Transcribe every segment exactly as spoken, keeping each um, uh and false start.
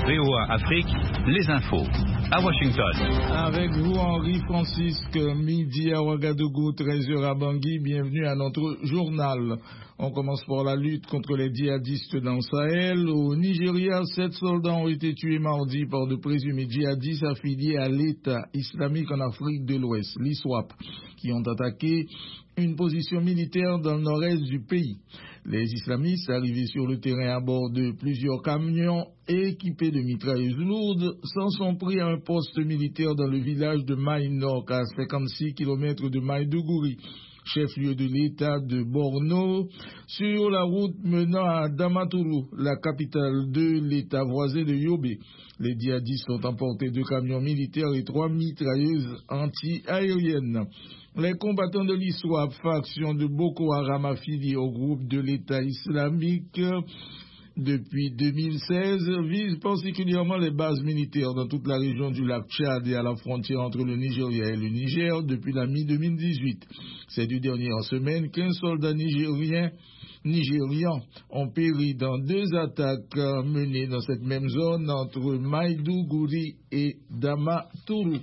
V O A Afrique, les infos. À Washington. Avec vous, Henri Francisque, midi à Ouagadougou, treize heures à Bangui. Bienvenue à notre journal. On commence par la lutte contre les djihadistes dans le Sahel. Au Nigeria, sept soldats ont été tués mardi par de présumés djihadistes affiliés à l'État islamique en Afrique de l'Ouest, l'I S W A P, qui ont attaqué une position militaire dans le nord-est du pays. Les islamistes, arrivés sur le terrain à bord de plusieurs camions équipés de mitrailleuses lourdes, s'en sont pris à un poste militaire dans le village de Maïnok, à cinquante-six kilomètres de Maïdougouri, chef-lieu de l'État de Borno, sur la route menant à Damaturu, la capitale de l'État voisin de Yobe. Les djihadistes ont emporté deux camions militaires et trois mitrailleuses anti-aériennes. Les combattants de l'I S W A P, faction de Boko Haram affiliée au groupe de l'État islamique depuis deux mille seize, visent particulièrement les bases militaires dans toute la région du lac Tchad et à la frontière entre le Nigeria et le Niger depuis la mi-deux mille dix-huit. Ces deux dernières semaines, quinze soldats nigériens Nigérians ont péri dans deux attaques menées dans cette même zone entre Maïdougouri et Damaturu.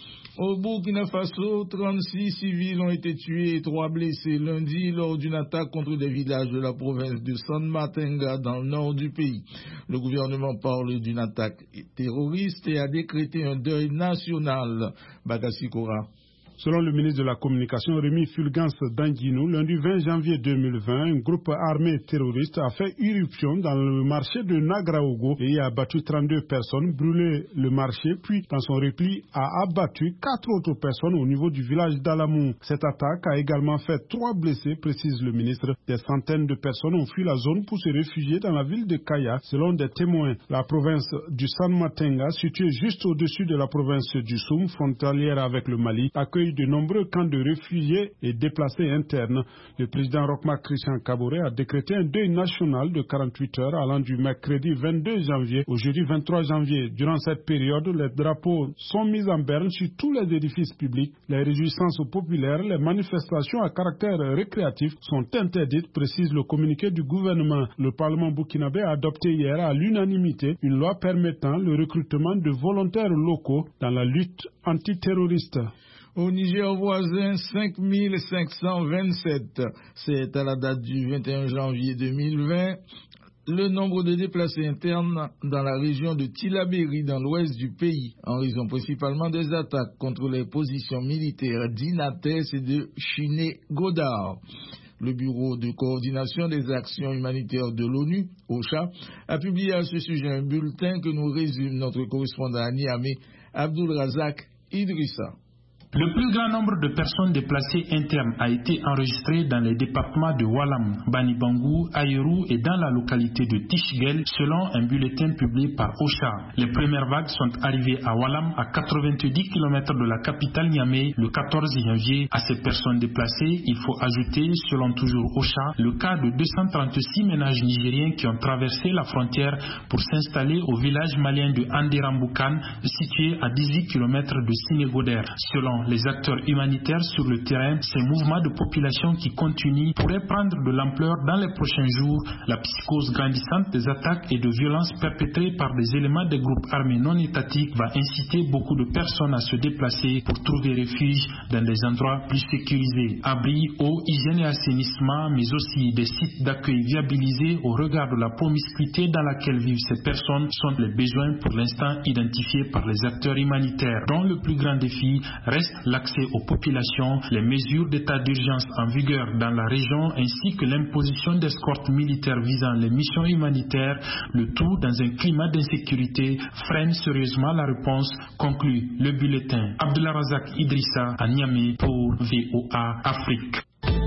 Au Burkina Faso, trente-six civils ont été tués et trois blessés lundi lors d'une attaque contre des villages de la province de San Matenga dans le nord du pays. Le gouvernement parle d'une attaque terroriste et a décrété un deuil national. Bagassi Kora. Selon le ministre de la Communication, Rémi Fulgence Danguinou, lundi vingt janvier deux mille vingt, un groupe armé terroriste a fait irruption dans le marché de Nagraogo et a abattu trente-deux personnes, brûlé le marché, puis dans son repli a abattu quatre autres personnes au niveau du village d'Alamou. Cette attaque a également fait trois blessés, précise le ministre. Des centaines de personnes ont fui la zone pour se réfugier dans la ville de Kaya, selon des témoins. La province du San Matenga, située juste au-dessus de la province du Soum, frontalière avec le Mali, accueille de nombreux camps de réfugiés et déplacés internes. Le président Roch-Marc Christian Kaboré a décrété un deuil national de quarante-huit heures allant du mercredi vingt-deux janvier au jeudi vingt-trois janvier. Durant cette période, les drapeaux sont mis en berne sur tous les édifices publics. Les réjouissances populaires, les manifestations à caractère récréatif sont interdites, précise le communiqué du gouvernement. Le Parlement burkinabé a adopté hier à l'unanimité une loi permettant le recrutement de volontaires locaux dans la lutte antiterroriste. Au Niger voisin, cinq mille cinq cent vingt-sept. C'est à la date du vingt et un janvier deux mille vingt. Le nombre de déplacés internes dans la région de Tillabéri, dans l'ouest du pays, en raison principalement des attaques contre les positions militaires d'Inates et de Chiné-Godard. Le Bureau de coordination des actions humanitaires de l'ONU, OCHA, a publié à ce sujet un bulletin que nous résume notre correspondant à Niamey, Abdulrazak Idrissa. Le plus grand nombre de personnes déplacées internes a été enregistré dans les départements de Walam, Banibangou, Aïrou et dans la localité de Tichgel, selon un bulletin publié par OCHA. Les premières vagues sont arrivées à Walam, à quatre-vingt-dix kilomètres de la capitale Niamey, le quatorze janvier. À ces personnes déplacées, il faut ajouter, selon toujours OCHA, le cas de deux cent trente-six ménages nigériens qui ont traversé la frontière pour s'installer au village malien de Andiramboukan, situé à dix-huit kilomètres de Sinégoder. Selon les acteurs humanitaires sur le terrain, ces mouvements de population qui continuent pourraient prendre de l'ampleur dans les prochains jours. La psychose grandissante des attaques et de violences perpétrées par des éléments des groupes armés non étatiques va inciter beaucoup de personnes à se déplacer pour trouver refuge dans des endroits plus sécurisés. Abris, eau, hygiène et assainissement, mais aussi des sites d'accueil viabilisés au regard de la promiscuité dans laquelle vivent ces personnes sont les besoins pour l'instant identifiés par les acteurs humanitaires, dont le plus grand défi reste l'accès aux populations, les mesures d'état d'urgence en vigueur dans la région ainsi que l'imposition d'escortes militaires visant les missions humanitaires, le tout dans un climat d'insécurité, freine sérieusement la réponse, conclut le bulletin. Abdulrazak Idrissa à Niamey pour V O A Afrique.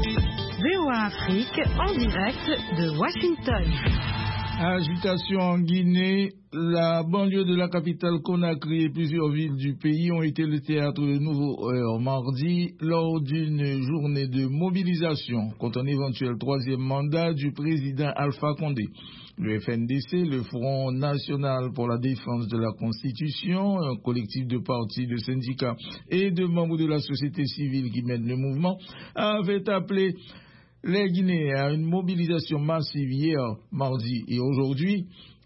V O A Afrique en direct de Washington. Agitation en Guinée, la banlieue de la capitale Conakry et plusieurs villes du pays ont été le théâtre de nouveaux heurts mardi lors d'une journée de mobilisation contre un éventuel troisième mandat du président Alpha Condé. Le F N D C, le Front National pour la Défense de la Constitution, un collectif de partis, de syndicats et de membres de la société civile qui mènent le mouvement, avait appelé les Guinéens à une mobilisation massive hier, mardi et aujourd'hui,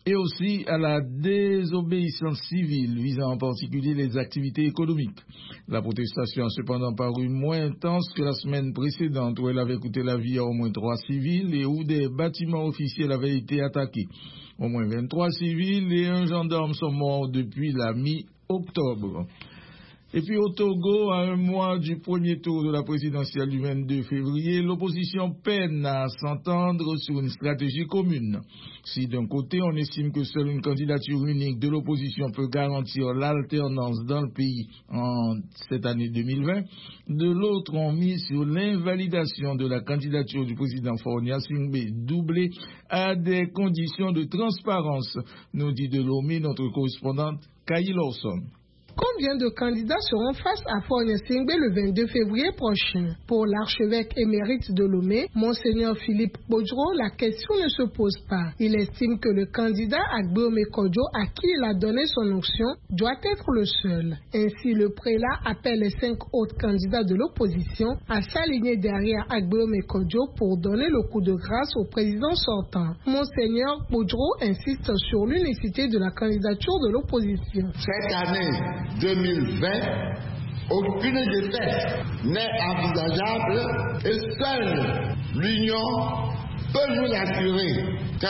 et aussi à la désobéissance civile visant en particulier les activités économiques. La protestation a cependant paru moins intense que la semaine précédente où elle avait coûté la vie à au moins trois civils et où des bâtiments officiels avaient été attaqués. Au moins vingt-trois civils et un gendarme sont morts depuis la mi-octobre. Et puis au Togo, à un mois du premier tour de la présidentielle du vingt-deux février, l'opposition peine à s'entendre sur une stratégie commune. Si d'un côté on estime que seule une candidature unique de l'opposition peut garantir l'alternance dans le pays en cette année deux mille vingt, de l'autre on mise sur l'invalidation de la candidature du président Faure Gnassingbé doublée à des conditions de transparence, nous dit de Lomé notre correspondante Kayi Lawson. Combien de candidats seront face à Faure Gnassingbé le vingt-deux février prochain? Pour l'archevêque émérite de Lomé, Monseigneur Philippe Bodjro, la question ne se pose pas. Il estime que le candidat Agbeome Kodjo, à qui il a donné son onction, doit être le seul. Ainsi, le prélat appelle les cinq autres candidats de l'opposition à s'aligner derrière Agbeome Kodjo pour donner le coup de grâce au président sortant. Monseigneur Bodjro insiste sur l'unicité de la candidature de l'opposition. Cette année deux mille vingt, aucune défaite n'est envisageable et seule l'union peut nous l'assurer,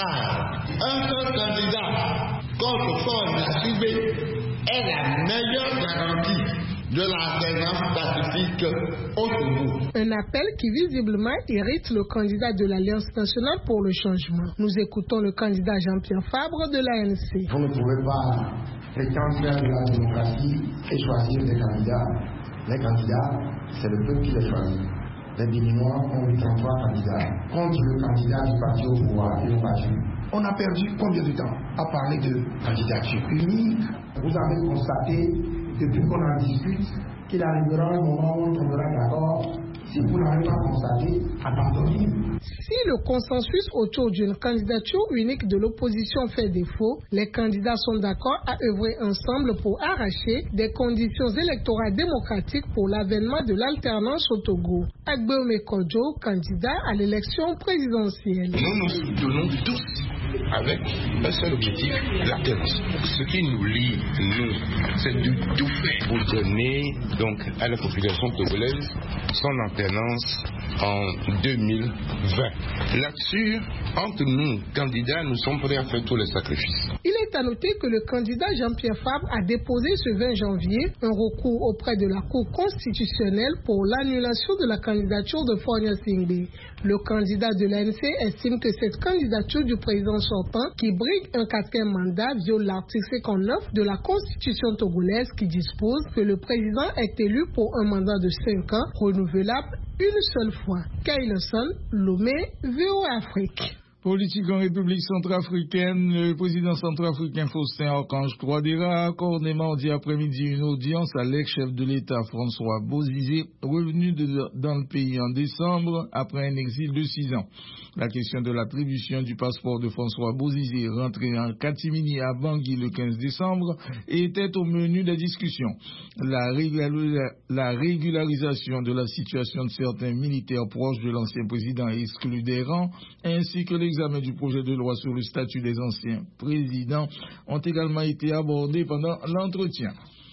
car un seul candidat contre Faure Gnassingbé est la meilleure garantie de l'alternance pacifique au Togo. Un appel qui visiblement irrite le candidat de l'Alliance nationale pour le changement. Nous écoutons le candidat Jean-Pierre Fabre de l'A N C. Vous ne pouvez pas prétendre faire de la démocratie et choisir des candidats. Les candidats, c'est le peuple qui les choisit. Les Béninois ont eu trente-trois candidats contre le candidat du parti au pouvoir et au parti. On a perdu combien de temps à parler de candidature unique? Vous avez constaté, depuis qu'on en discute, qu'il arrivera un moment où on tombera d'accord. Si vous n'avez pas constaté, abandonnez. Si le consensus autour d'une candidature unique de l'opposition fait défaut, les candidats sont d'accord à œuvrer ensemble pour arracher des conditions électorales démocratiques pour l'avènement de l'alternance au Togo. Agbeome Kodjo, candidat à l'élection présidentielle. Nous nous soutenons tous avec un seul objectif, l'alternance. Ce qui nous lie, nous, c'est de tout faire pour donner donc à la population togolaise son alternance en deux mille vingt. Là-dessus, entre nous, candidats, nous sommes prêts à faire tous les sacrifices. Il est à noter que le candidat Jean-Pierre Fabre a déposé ce vingt janvier un recours auprès de la Cour constitutionnelle pour l'annulation de la candidature de Faure Gnassingbé. Le candidat de l'A N C estime que cette candidature du président sortant, qui brigue un quatrième mandat, viole l'article cinquante-neuf de la Constitution togolaise qui dispose que le président est élu pour un mandat de cinq ans, renouvelable une seule fois. Kayi Lawson, Lomé, V O A Afrique. Politique en République centrafricaine, le président centrafricain Faustin Archange Touadéra a accordé mardi après-midi une audience à l'ex-chef de l'État François Bozizé, revenu de, dans le pays en décembre après un exil de six ans. La question de l'attribution du passeport de François Bozizé, rentré en catimini à Bangui le quinze décembre, était au menu des discussions. La, régula, la régularisation de la situation de certains militaires proches de l'ancien président exclus des rangs, ainsi que les L'examen du projet de loi sur le statut des anciens présidents ont également été abordés pendant l'entretien.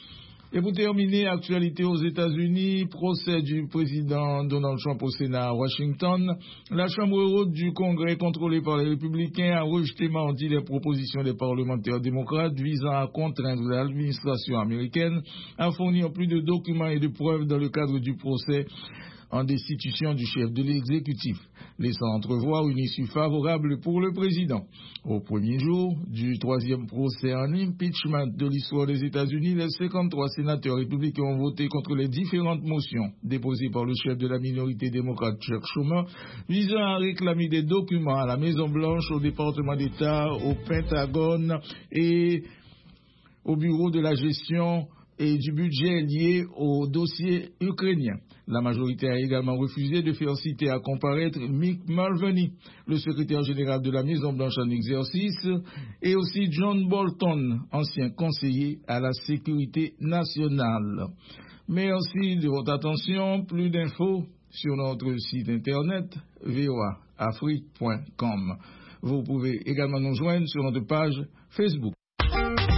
Et pour terminer, actualité aux États-Unis, procès du président Donald Trump au Sénat à Washington. La Chambre haute du Congrès, contrôlée par les républicains, a rejeté mardi les propositions des parlementaires démocrates visant à contraindre l'administration américaine à fournir plus de documents et de preuves dans le cadre du procès en destitution du chef de l'exécutif, laissant entrevoir une issue favorable pour le président. Au premier jour du troisième procès en impeachment de l'histoire des États-Unis, les cinquante-trois sénateurs républicains ont voté contre les différentes motions déposées par le chef de la minorité démocrate Chuck Schumer, visant à réclamer des documents à la Maison-Blanche, au département d'État, au Pentagone et au bureau de la gestion et du budget lié au dossier ukrainien. La majorité a également refusé de faire citer à comparaître Mick Mulvaney, le secrétaire général de la Maison-Blanche en exercice, et aussi John Bolton, ancien conseiller à la sécurité nationale. Merci de votre attention. Plus d'infos sur notre site internet v o a afrique point com. Vous pouvez également nous joindre sur notre page Facebook.